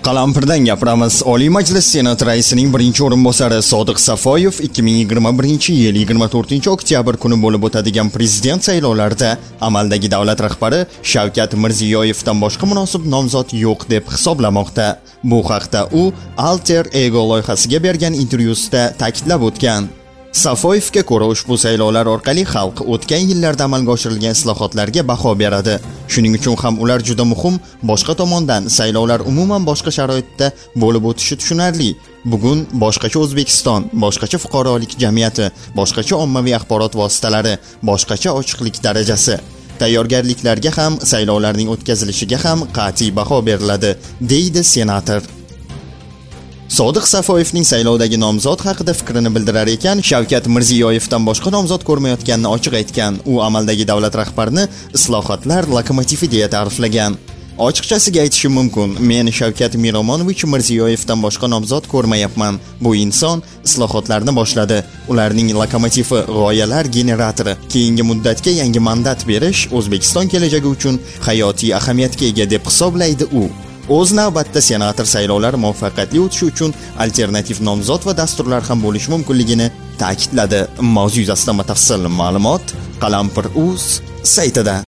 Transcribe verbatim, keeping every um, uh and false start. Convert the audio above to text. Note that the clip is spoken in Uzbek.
Qalampirdan gapiramiz. Oliy Majlis Senat raisining birinchi o'rinbosari Sodiq Safoyev ikki ming yigirma birinchi yil yigirma to'rtinchi oktyabr kuni bo'lib o'tadigan prezident saylovlarida amaldagi davlat rahbari Shavkat Mirziyoyevdan boshqa munosib nomzod yo'q deb hisoblamoqda. Bu haqda u Alter Ego loyihasiga bergan intervyusida ta'kidlab o'tgan. Safoyevga ko'ra ushbu saylovlar orqali xalq o'tgan yillarda amalga oshirilgan islohotlarga baho beradi. Shuning uchun ham ular juda muhim. Boshqa tomondan saylovlar umuman boshqa sharoitda bo'lib o'tishi tushunarli. Bugun boshqacha O'zbekiston, boshqacha fuqarolik jamiyati, boshqacha ommaviy axborot vositalari, boshqacha ochiqlik darajasi. Tayyorgarliklarga ham, saylovlarning o'tkazilishiga ham qat'iy baho beriladi, deydi senator. Sodiq Safoyevning saylovdagi nomzod haqida fikrini bildirar ekan, Shavkat Mirziyoyevdan boshqa nomzod ko'rmayotganini ochiq aytgan. U amaldagi davlat rahbarini islohotlar lokomotivi deya ta'riflagan. Ochiqchasiga aytishim mumkin, men Shavkat Miromonovich Mirziyoyevdan boshqa nomzod ko'rmayapman. Bu inson islohotlarni boshladi. Ularning lokomotivi, g'oyalar generatori. Keyingi muddatga yangi mandat berish O'zbekiston kelajagi uchun hayotiy ahamiyatga ega deb hisoblaydi u. O'z navbatda senator saylovlar muvaffaqiyatli o'tishi uchun alternativ nomzod va dasturlar ham bo'lishi mumkinligini ta'kidladi. Mavzu yuzasidan batafsil ma'lumot Qalampir.uz saytida.